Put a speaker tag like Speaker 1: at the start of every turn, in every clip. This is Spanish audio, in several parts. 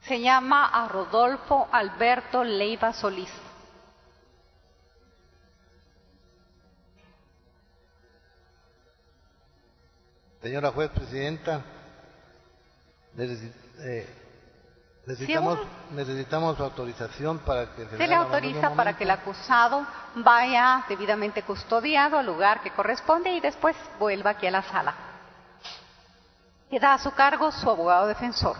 Speaker 1: Se llama a Rodolfo Alberto Leiva Solís.
Speaker 2: Señora juez presidenta, necesitamos autorización para que
Speaker 1: se le autoriza para que el acusado vaya debidamente custodiado al lugar que corresponde y después vuelva aquí a la sala. Queda a su cargo su abogado defensor.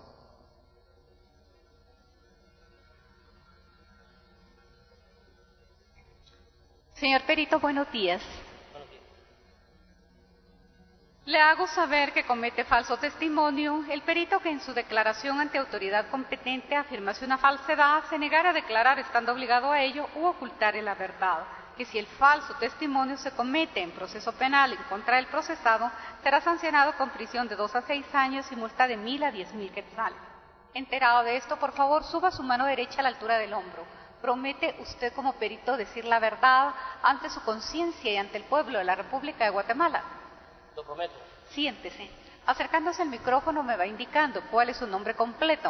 Speaker 1: Señor perito, buenos días. Le hago saber que comete falso testimonio el perito que en su declaración ante autoridad competente afirmase una falsedad, se negara a declarar estando obligado a ello u ocultare la verdad, que si el falso testimonio se comete en proceso penal en contra del procesado, será sancionado con prisión de 2 a 6 años y multa de 1,000 a 10,000 quetzales. Enterado de esto, por favor, suba su mano derecha a la altura del hombro. ¿Promete usted como perito decir la verdad ante su conciencia y ante el pueblo de la República de Guatemala?
Speaker 3: Lo prometo.
Speaker 1: Siéntese. Acercándose al micrófono me va indicando cuál es su nombre completo.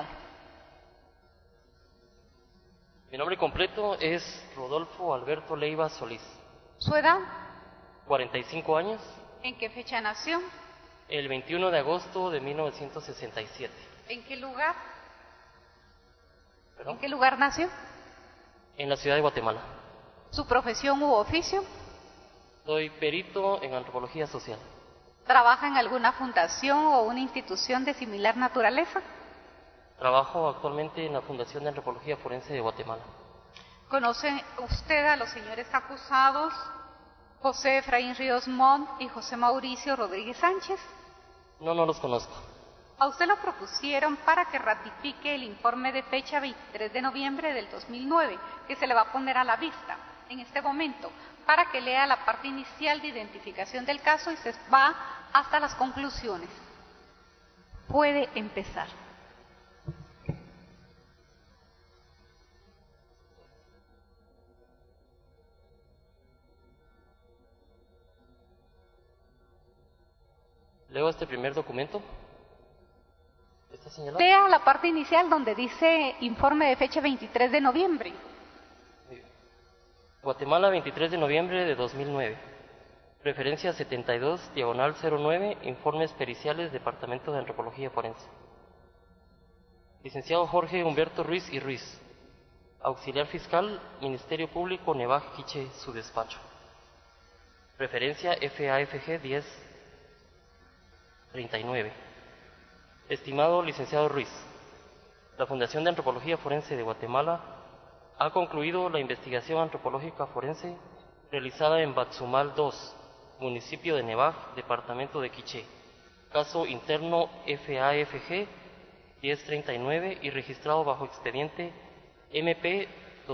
Speaker 3: Mi nombre completo es Rodolfo Alberto Leiva Solís.
Speaker 1: ¿Su edad?
Speaker 3: 45 años.
Speaker 1: ¿En qué fecha nació?
Speaker 3: El 21 de agosto de 1967.
Speaker 1: ¿En qué lugar?
Speaker 3: ¿Perdón?
Speaker 1: ¿En qué lugar nació?
Speaker 3: En la ciudad de Guatemala.
Speaker 1: ¿Su profesión u oficio?
Speaker 3: Soy perito en antropología social.
Speaker 1: ¿Trabaja en alguna fundación o una institución de similar naturaleza?
Speaker 3: Trabajo actualmente en la Fundación de Antropología Forense de Guatemala.
Speaker 1: ¿Conoce usted a los señores acusados José Efraín Ríos Montt y José Mauricio Rodríguez Sánchez?
Speaker 3: No los conozco.
Speaker 1: A usted lo propusieron para que ratifique el informe de fecha 23 de noviembre del 2009, que se le va a poner a la vista en este momento, para que lea la parte inicial de identificación del caso y se va hasta las conclusiones. Puede empezar.
Speaker 3: Leo este primer documento. ¿Está señalado?
Speaker 1: Lea la parte inicial donde dice informe de fecha 23 de noviembre.
Speaker 3: Guatemala, 23 de noviembre de 2009. Referencia 72/09, informes periciales, Departamento de Antropología Forense. Licenciado Jorge Humberto Ruiz y Ruiz. Auxiliar Fiscal, Ministerio Público, Nevaj, Quiché, su despacho. Referencia FAFG 1039. Estimado licenciado Ruiz, la Fundación de Antropología Forense de Guatemala ha concluido la investigación antropológica forense realizada en Batzumal 2, municipio de Nevaj, departamento de Quiché, caso interno FAFG 1039 y registrado bajo expediente MP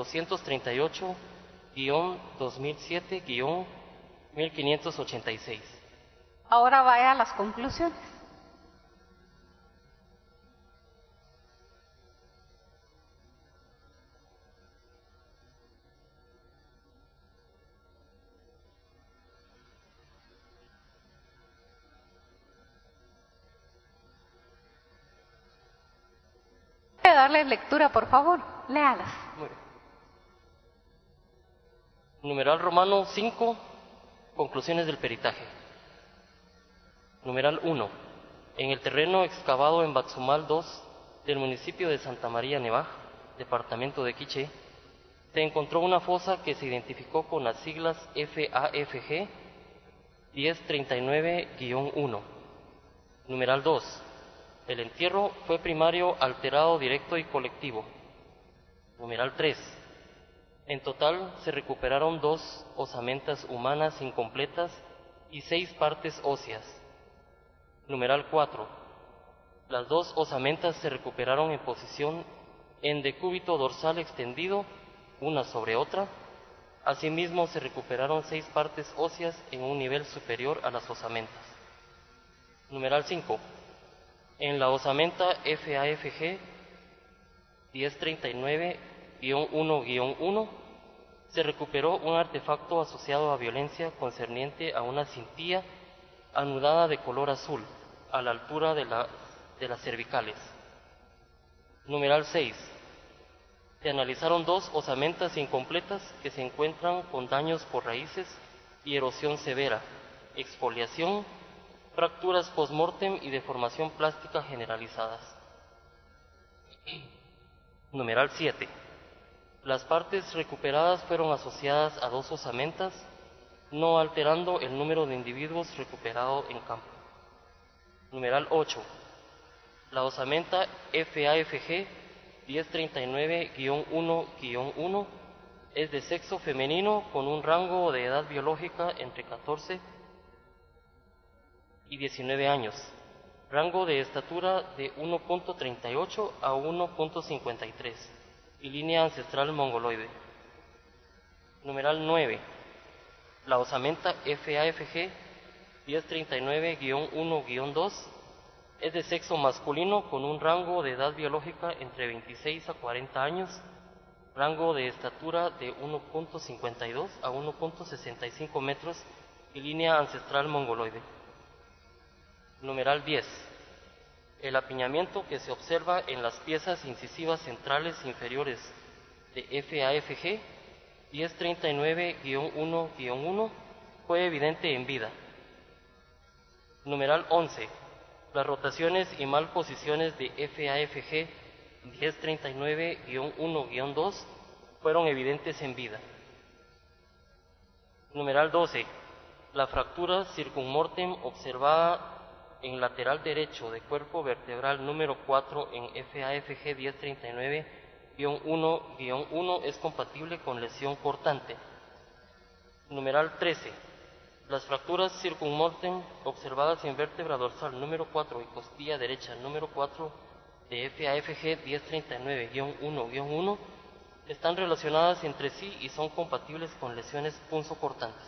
Speaker 3: 238-2007-1586.
Speaker 1: Ahora vaya a las conclusiones. Voy a darles lectura, por favor. Léalas.
Speaker 3: Muy bien. Numeral romano 5, conclusiones del peritaje. Numeral 1. En el terreno excavado en Batzumal 2 del municipio de Santa María Nevaj, departamento de Quiché, se encontró una fosa que se identificó con las siglas FAFG 1039-1. Numeral 2. El entierro fue primario, alterado, directo y colectivo. Numeral 3. En total se recuperaron 2 osamentas humanas incompletas y 6 partes óseas. Numeral 4. Las 2 osamentas se recuperaron en posición en decúbito dorsal extendido, una sobre otra. Asimismo se recuperaron 6 partes óseas en un nivel superior a las osamentas. Numeral 5. En la osamenta FAFG 1039-1-1 se recuperó un artefacto asociado a violencia concerniente a una cintilla anudada de color azul a la altura de las cervicales. Numeral 6. Se analizaron 2 osamentas incompletas que se encuentran con daños por raíces y erosión severa, exfoliación, fracturas post-mortem y deformación plástica generalizadas. Numeral 7. Las partes recuperadas fueron asociadas a 2 osamentas, no alterando el número de individuos recuperados en campo. Numeral 8. La osamenta FAFG 1039-1-1 es de sexo femenino con un rango de edad biológica entre 14 y 19 años, rango de estatura de 1.38 a 1.53 y línea ancestral mongoloide. Numeral 9. La osamenta FAFG 1039-1-2 es de sexo masculino con un rango de edad biológica entre 26 a 40 años, rango de estatura de 1.52 a 1.65 metros y línea ancestral mongoloide. Numeral 10. El apiñamiento que se observa en las piezas incisivas centrales inferiores de FAFG 1039-1-1 fue evidente en vida. Numeral 11. Las rotaciones y malposiciones de FAFG 1039-1-2 fueron evidentes en vida. Numeral 12. La fractura circunmortem observada en lateral derecho de cuerpo vertebral número 4 en FAFG 1039-1-1 es compatible con lesión cortante. Numeral 13. Las fracturas circunmortem observadas en vértebra dorsal número 4 y costilla derecha número 4 de FAFG 1039-1-1 están relacionadas entre sí y son compatibles con lesiones punzocortantes.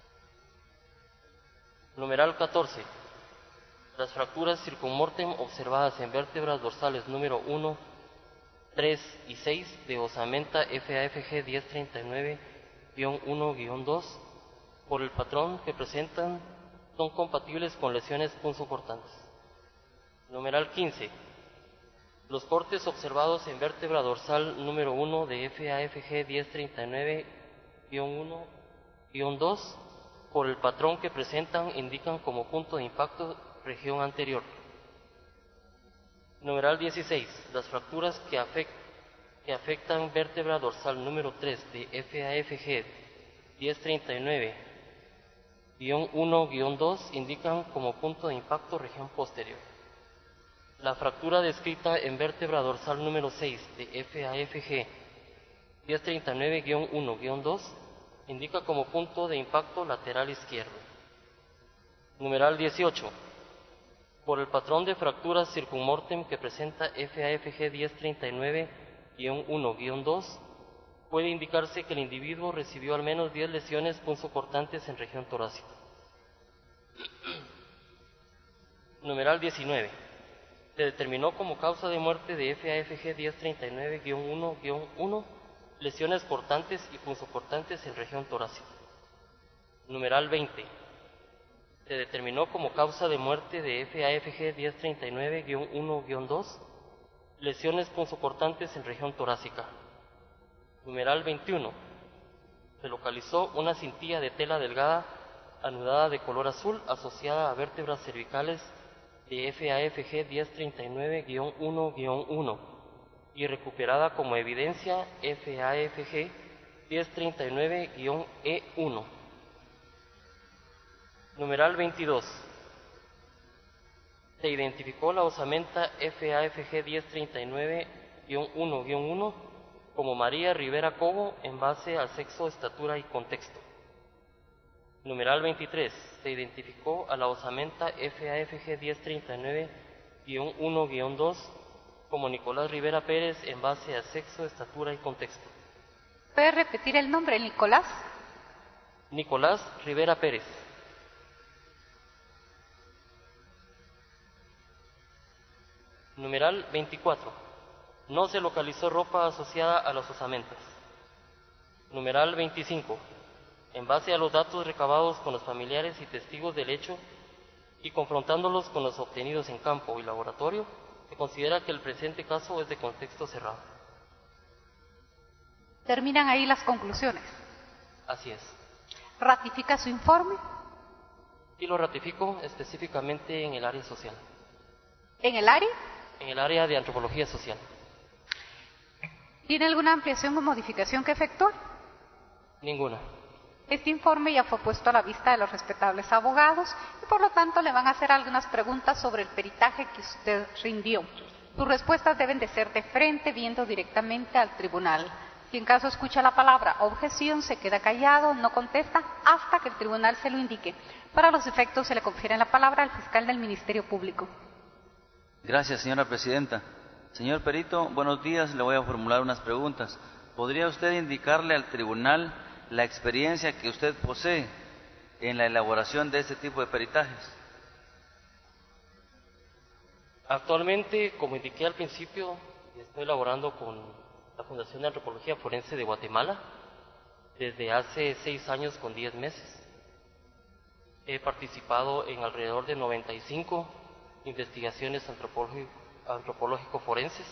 Speaker 3: Numeral 14. Las fracturas circunmortem observadas en vértebras dorsales número 1, 3 y 6 de osamenta FAFG 1039-1-2 por el patrón que presentan son compatibles con lesiones punzocortantes. Numeral 15. Los cortes observados en vértebra dorsal número 1 de FAFG 1039-1-2 por el patrón que presentan indican como punto de impacto región anterior. Numeral 16. Las fracturas que afectan vértebra dorsal número 3 de FAFG 1039-1-2 indican como punto de impacto región posterior. La fractura descrita en vértebra dorsal número 6 de FAFG 1039-1-2 indica como punto de impacto lateral izquierdo. Numeral 18. Por el patrón de fracturas circunmortem que presenta FAFG 1039-1-2, puede indicarse que el individuo recibió al menos 10 lesiones punzocortantes en región torácica. Numeral 19. Se determinó como causa de muerte de FAFG 1039-1-1 lesiones cortantes y punzocortantes en región torácica. Numeral 20. Se determinó como causa de muerte de FAFG 1039-1-2 lesiones punzocortantes en región torácica. Numeral 21. Se localizó una cintilla de tela delgada anudada de color azul asociada a vértebras cervicales de FAFG 1039-1-1 y recuperada como evidencia FAFG 1039-E1. Numeral 22. Se identificó la osamenta FAFG 1039-1-1 como María Rivera Cobo en base al sexo, estatura y contexto. Numeral 23. Se identificó a la osamenta FAFG 1039-1-2 como Nicolás Rivera Pérez en base a sexo, estatura y contexto.
Speaker 1: ¿Puede repetir el nombre, Nicolás?
Speaker 3: Nicolás Rivera Pérez. Numeral 24. No se localizó ropa asociada a las osamentas. Numeral 25. En base a los datos recabados con los familiares y testigos del hecho y confrontándolos con los obtenidos en campo y laboratorio, Se considera que el presente caso es de contexto cerrado.
Speaker 1: Terminan ahí las conclusiones.
Speaker 3: Así es.
Speaker 1: ¿Ratifica su informe?
Speaker 3: Y lo ratifico específicamente en el área social.
Speaker 1: ¿En el área?
Speaker 3: En el área de antropología social.
Speaker 1: ¿Tiene alguna ampliación o modificación que efectuar?
Speaker 3: Ninguna.
Speaker 1: Este informe ya fue puesto a la vista de los respetables abogados y por lo tanto le van a hacer algunas preguntas sobre el peritaje que usted rindió. Sus respuestas deben de ser de frente, viendo directamente al tribunal. Si en caso escucha la palabra objeción, se queda callado, no contesta hasta que el tribunal se lo indique. Para los efectos se le confiere la palabra al fiscal del Ministerio Público.
Speaker 4: Gracias, señora presidenta. Señor perito, buenos días. Le voy a formular unas preguntas. ¿Podría usted indicarle al tribunal la experiencia que usted posee en la elaboración de este tipo de peritajes?
Speaker 3: Actualmente, como indiqué al principio, estoy elaborando con la Fundación de Antropología Forense de Guatemala desde hace 6 años con 10 meses. He participado en alrededor de 95 investigaciones antropológico-forenses.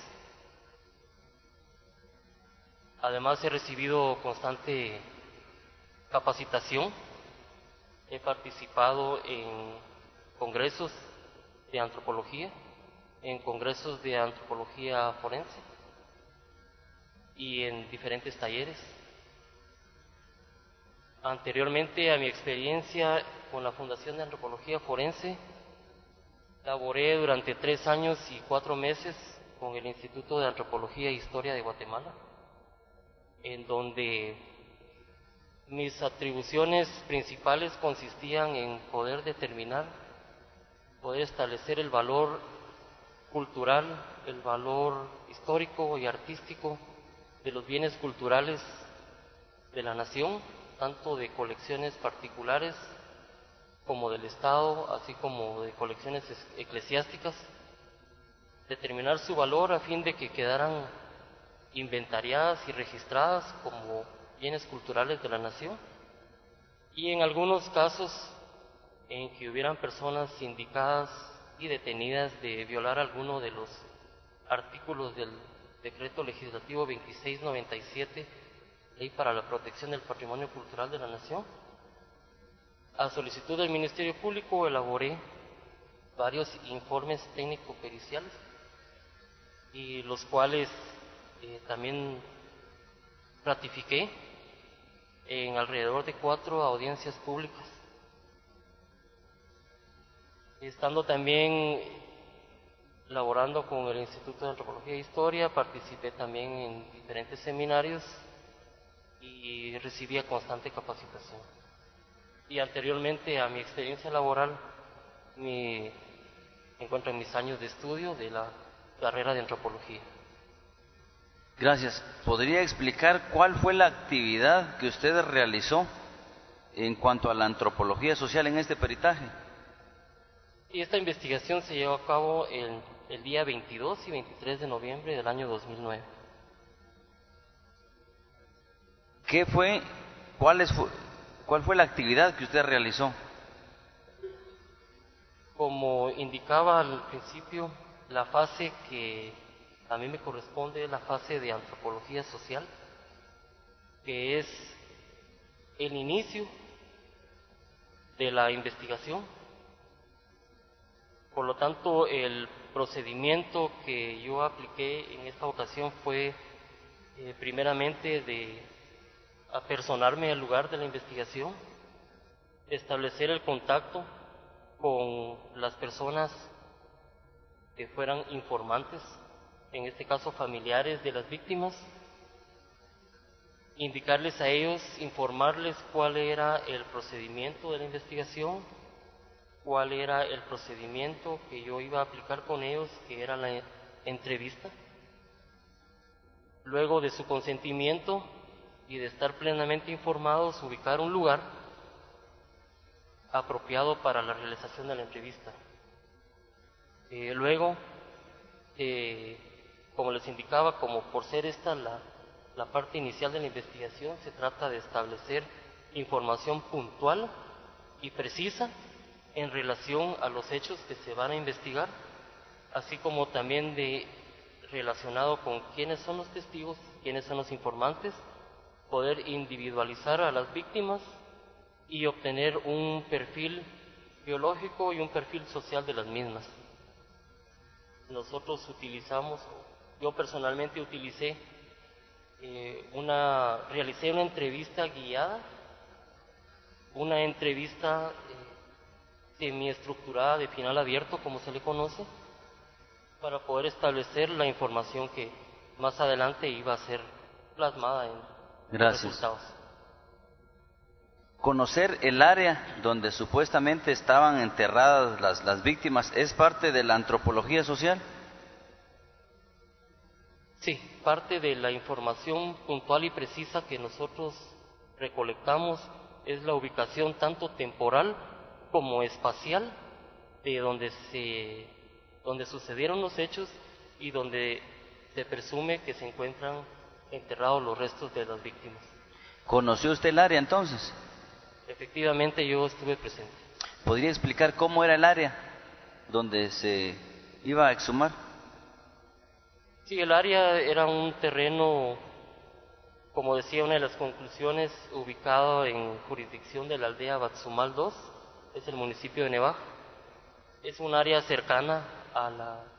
Speaker 3: Además, he recibido constante capacitación. He participado en congresos de antropología, en congresos de antropología forense y en diferentes talleres. Anteriormente a mi experiencia con la Fundación de Antropología Forense, laboré durante 3 años y 4 meses con el Instituto de Antropología e Historia de Guatemala, en donde mis atribuciones principales consistían en poder determinar, poder establecer el valor cultural, el valor histórico y artístico de los bienes culturales de la nación, tanto de colecciones particulares como del Estado, así como de colecciones eclesiásticas, determinar su valor a fin de que quedaran inventariadas y registradas como bienes culturales de la nación, y en algunos casos en que hubieran personas indicadas y detenidas de violar alguno de los artículos del Decreto Legislativo 2697, Ley para la Protección del Patrimonio Cultural de la Nación. A solicitud del Ministerio Público elaboré varios informes técnico-periciales, y los cuales también ratifiqué en alrededor de 4 audiencias públicas. Estando también laborando con el Instituto de Antropología e Historia, participé también en diferentes seminarios y recibía constante capacitación. Y anteriormente a mi experiencia laboral, me encuentro en mis años de estudio de la carrera de antropología.
Speaker 4: Gracias. ¿Podría explicar cuál fue la actividad que usted realizó en cuanto a la antropología social en este peritaje?
Speaker 3: Y esta investigación se llevó a cabo el día 22 y 23 de noviembre del año 2009.
Speaker 4: ¿Cuál fue la actividad que usted realizó?
Speaker 3: Como indicaba al principio, la fase que a mí me corresponde es la fase de antropología social, que es el inicio de la investigación. Por lo tanto, el procedimiento que yo apliqué en esta ocasión fue primeramente de apersonarme al lugar de la investigación, establecer el contacto con las personas que fueran informantes, en este caso familiares de las víctimas, indicarles a ellos, informarles cuál era el procedimiento de la investigación, cuál era el procedimiento que yo iba a aplicar con ellos, que era la entrevista. Luego de su consentimiento y de estar plenamente informados, ubicar un lugar apropiado para la realización de la entrevista. Luego, como les indicaba, como por ser esta la parte inicial de la investigación, se trata de establecer información puntual y precisa en relación a los hechos que se van a investigar, así como también relacionado con quiénes son los testigos, quiénes son los informantes, poder individualizar a las víctimas y obtener un perfil biológico y un perfil social de las mismas. Nosotros utilizamos, yo personalmente utilicé, realicé una entrevista guiada, una entrevista semiestructurada de final abierto, como se le conoce, para poder establecer la información que más adelante iba a ser plasmada en los resultados.
Speaker 4: Conocer el área donde supuestamente estaban enterradas las víctimas es parte de la antropología social.
Speaker 3: Sí, parte de la información puntual y precisa que nosotros recolectamos es la ubicación tanto temporal como espacial de donde sucedieron los hechos y donde se presume que se encuentran enterrados los restos de las víctimas.
Speaker 4: ¿Conoció usted el área entonces?
Speaker 3: Efectivamente, yo estuve presente.
Speaker 4: ¿Podría explicar cómo era el área donde se iba a exhumar?
Speaker 3: Sí, el área era un terreno, como decía una de las conclusiones, ubicado en jurisdicción de la aldea Batzumal 2, es el municipio de Nevaj. Es un área cercana a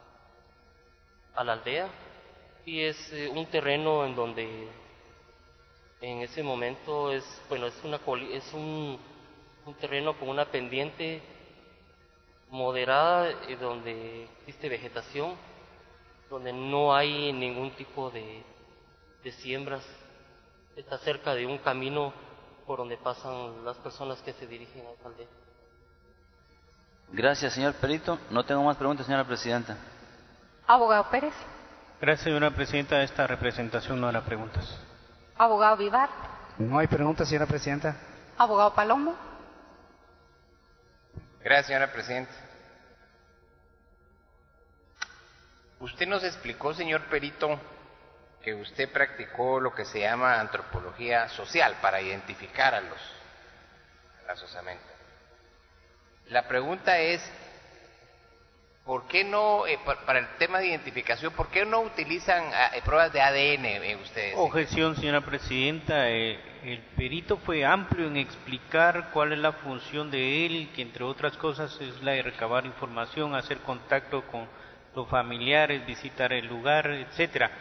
Speaker 3: la aldea y es un terreno en donde en ese momento es un terreno con una pendiente moderada donde existe vegetación, donde no hay ningún tipo de siembras. Está cerca de un camino por donde pasan las personas que se dirigen a esa aldea.
Speaker 4: Gracias, señor perito. No tengo más preguntas, señora presidenta.
Speaker 1: Abogado Pérez.
Speaker 5: Gracias, señora presidenta. Esta representación no hará preguntas.
Speaker 1: Abogado Vivar.
Speaker 6: No hay preguntas, señora presidenta.
Speaker 1: Abogado Palomo.
Speaker 7: Gracias, señora presidenta. Usted nos explicó, señor perito, que usted practicó lo que se llama antropología social para identificar a las osamentas. La pregunta es, ¿por qué no, para el tema de identificación, por qué no utilizan pruebas de ADN ustedes?
Speaker 5: Objeción, señora presidenta. El perito fue amplio en explicar cuál es la función de él, que entre otras cosas es la de recabar información, hacer contacto con los familiares, visitar el lugar, etcétera.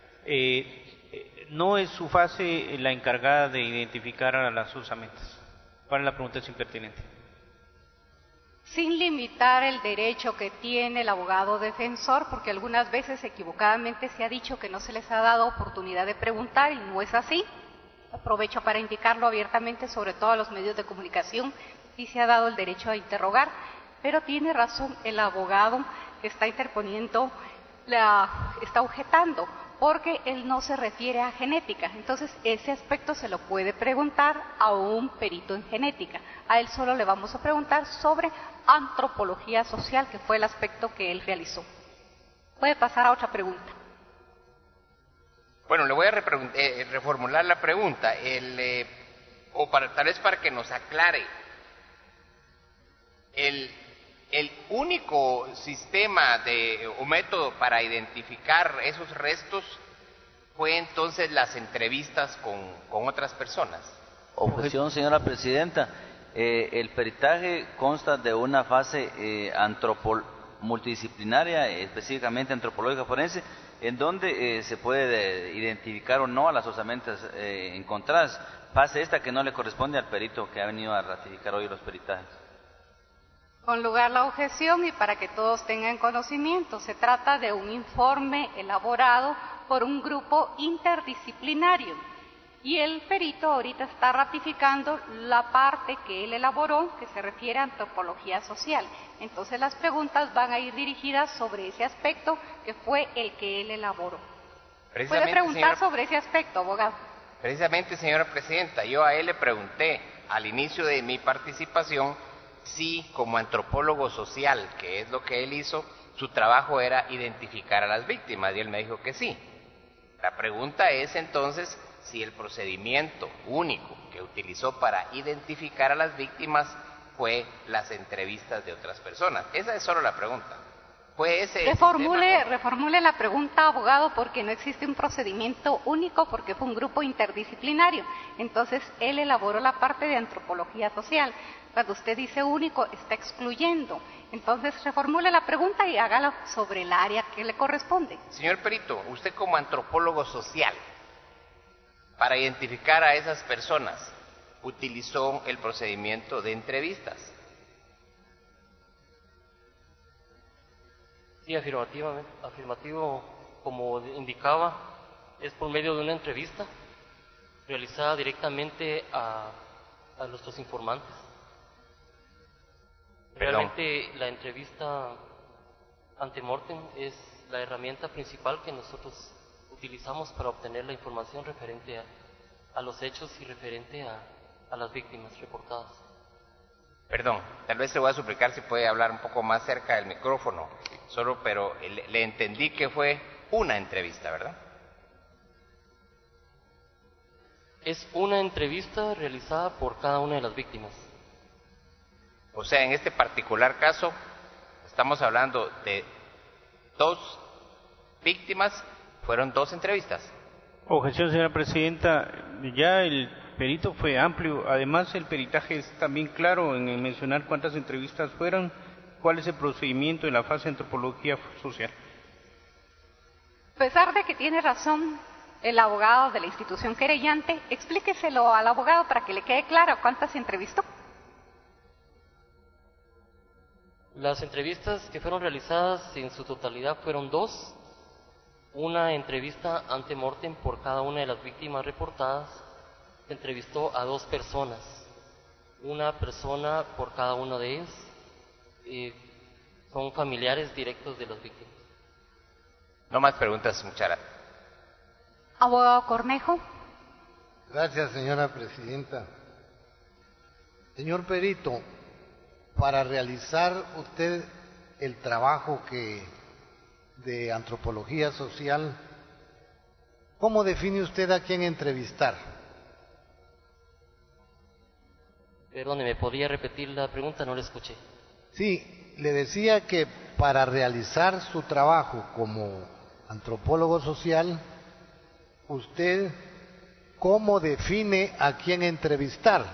Speaker 5: No es su fase la encargada de identificar a las osamentas. ¿Cuál es la pregunta? Es impertinente.
Speaker 1: Sin limitar el derecho que tiene el abogado defensor, porque algunas veces equivocadamente se ha dicho que no se les ha dado oportunidad de preguntar y no es así. Aprovecho para indicarlo abiertamente, sobre todo a los medios de comunicación, sí se ha dado el derecho a interrogar, pero tiene razón el abogado que está interponiendo, está objetando, porque él no se refiere a genética. Entonces, ese aspecto se lo puede preguntar a un perito en genética. A él solo le vamos a preguntar sobre antropología social, que fue el aspecto que él realizó. Puede pasar a otra pregunta.
Speaker 7: Bueno, le voy a reformular la pregunta, tal vez para que nos aclare. El único sistema o método para identificar esos restos fue entonces las entrevistas con otras personas.
Speaker 4: Objeción, señora presidenta. El peritaje consta de una fase multidisciplinaria, específicamente antropológica forense, en donde se puede identificar o no a las osamentas encontradas. Fase esta que no le corresponde al perito que ha venido a ratificar hoy los peritajes.
Speaker 1: Con lugar la objeción y para que todos tengan conocimiento, se trata de un informe elaborado por un grupo interdisciplinario y el perito ahorita está ratificando la parte que él elaboró, que se refiere a antropología social. Entonces las preguntas van a ir dirigidas sobre ese aspecto que fue el que él elaboró. Puede preguntar sobre ese aspecto, abogado.
Speaker 7: Precisamente, señora presidenta, yo a él le pregunté al inicio de mi participación si como antropólogo social, que es lo que él hizo, su trabajo era identificar a las víctimas, y él me dijo que sí. La pregunta es entonces si el procedimiento único que utilizó para identificar a las víctimas fue las entrevistas de otras personas. Esa es solo la pregunta. Fue ese
Speaker 1: Reformule la pregunta, abogado, porque no existe un procedimiento único, porque fue un grupo interdisciplinario. Entonces, él elaboró la parte de antropología social. Cuando usted dice único, está excluyendo. Entonces, reformule la pregunta y hágala sobre el área que le corresponde.
Speaker 7: Señor perito, usted como antropólogo social, para identificar a esas personas, utilizó el procedimiento de entrevistas.
Speaker 3: Sí, afirmativo, como indicaba, es por medio de una entrevista realizada directamente a nuestros informantes. Realmente la entrevista ante mortem es la herramienta principal que nosotros utilizamos para obtener la información referente a los hechos y referente a las víctimas reportadas.
Speaker 7: Perdón, tal vez le voy a suplicar si puede hablar un poco más cerca del micrófono, pero le entendí que fue una entrevista, ¿verdad?
Speaker 3: Es una entrevista realizada por cada una de las víctimas.
Speaker 7: O sea, en este particular caso, estamos hablando de 2 víctimas, fueron 2 entrevistas.
Speaker 5: Objeción, señora presidenta. Ya el perito fue amplio. Además, el peritaje es también claro en mencionar cuántas entrevistas fueron, cuál es el procedimiento en la fase de antropología social.
Speaker 1: A pesar de que tiene razón el abogado de la institución querellante, explíqueselo al abogado para que le quede claro cuántas entrevistó.
Speaker 3: Las entrevistas que fueron realizadas en su totalidad fueron 2. Una entrevista ante mortem por cada una de las víctimas reportadas. Se entrevistó a 2 personas. Una persona por cada uno de ellos. Son familiares directos de las víctimas.
Speaker 7: No más preguntas, muchas gracias.
Speaker 1: Abogado Cornejo.
Speaker 2: Gracias, señora presidenta. Señor perito, para realizar usted el trabajo de antropología social, ¿cómo define usted a quién entrevistar?
Speaker 3: Perdone, ¿me podría repetir la pregunta? No la escuché.
Speaker 2: Sí, le decía que para realizar su trabajo como antropólogo social, usted, ¿cómo define a quién entrevistar?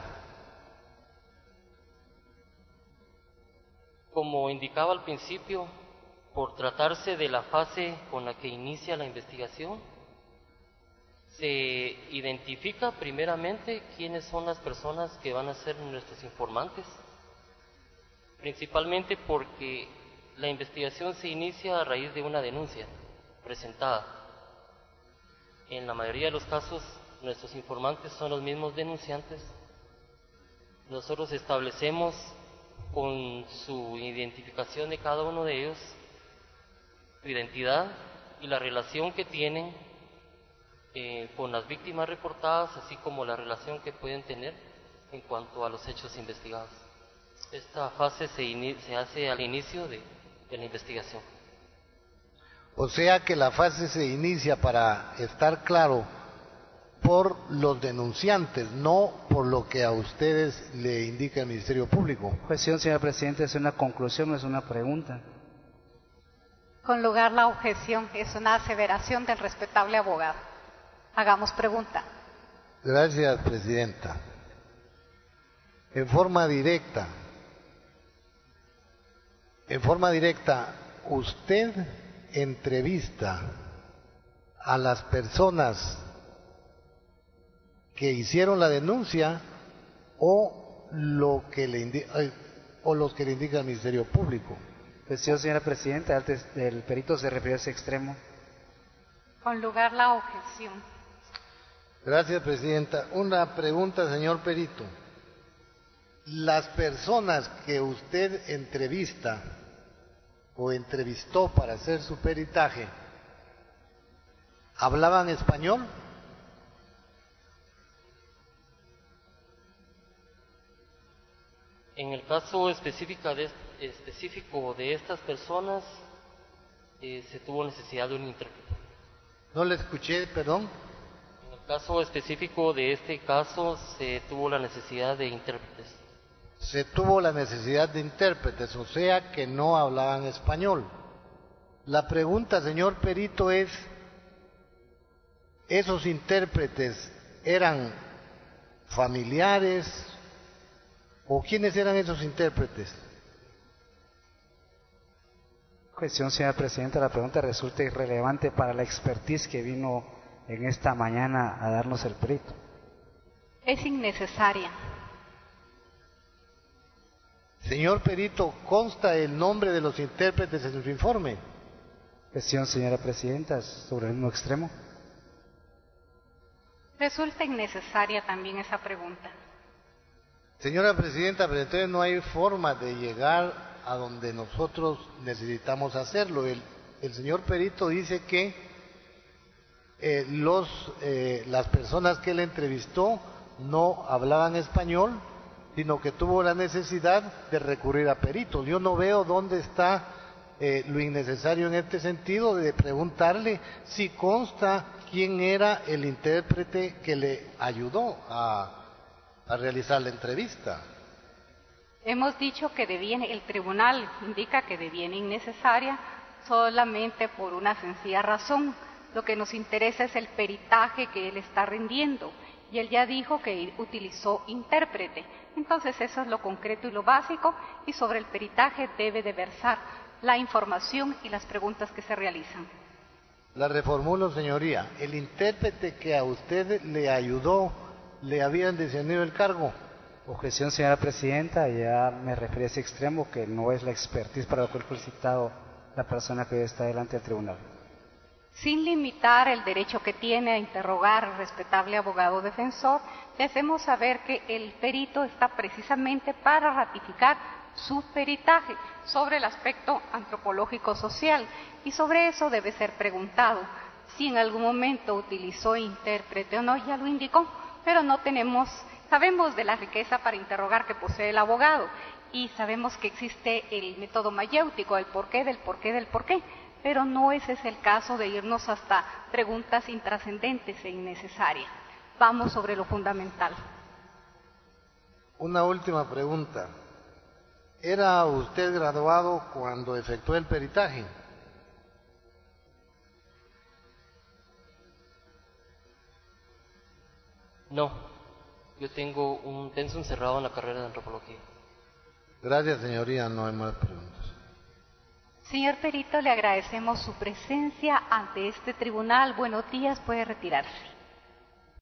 Speaker 3: Como indicaba al principio, por tratarse de la fase con la que inicia la investigación, se identifica primeramente quiénes son las personas que van a ser nuestros informantes, principalmente porque la investigación se inicia a raíz de una denuncia presentada. En la mayoría de los casos, nuestros informantes son los mismos denunciantes. Nosotros establecemos con su identificación de cada uno de ellos su identidad y la relación que tienen con las víctimas reportadas, así como la relación que pueden tener en cuanto a los hechos investigados. Esta fase se hace al inicio de la investigación.
Speaker 2: O sea que la fase se inicia, para estar claro, por los denunciantes, no por lo que a ustedes le indica el Ministerio Público.
Speaker 6: Objeción, señor presidente, es una conclusión, no es una pregunta.
Speaker 1: Con lugar la objeción, es una aseveración del respetable abogado. Hagamos pregunta.
Speaker 2: Gracias, presidenta. En forma directa, ¿usted entrevista a las personas que hicieron la denuncia o los que le indica el Ministerio Público?
Speaker 6: Objeción, señora presidenta, antes el perito se refirió a ese extremo.
Speaker 1: Con lugar la objeción.
Speaker 2: Gracias, presidenta. Una pregunta, señor perito. Las personas que usted entrevista o entrevistó para hacer su peritaje, ¿hablaban español?
Speaker 3: En el caso específico de estas personas, se tuvo necesidad de un intérprete.
Speaker 2: No le escuché, perdón.
Speaker 3: En el caso específico de este caso, se tuvo la necesidad de intérpretes.
Speaker 2: Se tuvo la necesidad de intérpretes, o sea que no hablaban español. La pregunta, señor perito, es, ¿esos intérpretes eran familiares o quiénes eran esos intérpretes?
Speaker 6: Cuestión, señora presidenta, la pregunta resulta irrelevante para la expertise que vino en esta mañana a darnos el perito.
Speaker 1: Es innecesaria.
Speaker 2: Señor perito, ¿consta el nombre de los intérpretes en su informe?
Speaker 6: Cuestión, señora presidenta, sobre el mismo extremo.
Speaker 1: Resulta innecesaria también esa pregunta.
Speaker 2: Señora presidenta, pero entonces no hay forma de llegar a donde nosotros necesitamos hacerlo. El señor perito dice que las personas que él entrevistó no hablaban español, sino que tuvo la necesidad de recurrir a peritos. Yo no veo dónde está lo innecesario en este sentido de preguntarle si consta quién era el intérprete que le ayudó a realizar la entrevista.
Speaker 1: Hemos dicho que el tribunal indica que deviene innecesaria solamente por una sencilla razón. Lo que nos interesa es el peritaje que él está rindiendo. Y él ya dijo que utilizó intérprete. Entonces eso es lo concreto y lo básico, y sobre el peritaje debe de versar la información y las preguntas que se realizan.
Speaker 2: La reformulo, señoría. ¿El intérprete que a usted le ayudó, le habían discernido el cargo?
Speaker 6: Objeción, señora presidenta, ya me referí a ese extremo, que no es la expertise para lo que fue citado la persona que hoy está delante del tribunal.
Speaker 1: Sin limitar el derecho que tiene a interrogar al respetable abogado defensor, le hacemos saber que el perito está precisamente para ratificar su peritaje sobre el aspecto antropológico social, y sobre eso debe ser preguntado. Si en algún momento utilizó intérprete o no, ya lo indicó, pero sabemos de la riqueza para interrogar que posee el abogado, y sabemos que existe el método mayéutico, el porqué del porqué del porqué, pero no ese es el caso de irnos hasta preguntas intrascendentes e innecesarias. Vamos sobre lo fundamental.
Speaker 2: Una última pregunta. ¿Era usted graduado cuando efectuó el peritaje?
Speaker 3: No, yo tengo un pensum cerrado en la carrera de antropología.
Speaker 2: Gracias, señoría, no hay más preguntas.
Speaker 1: Señor perito, le agradecemos su presencia ante este tribunal. Buenos días, puede retirarse.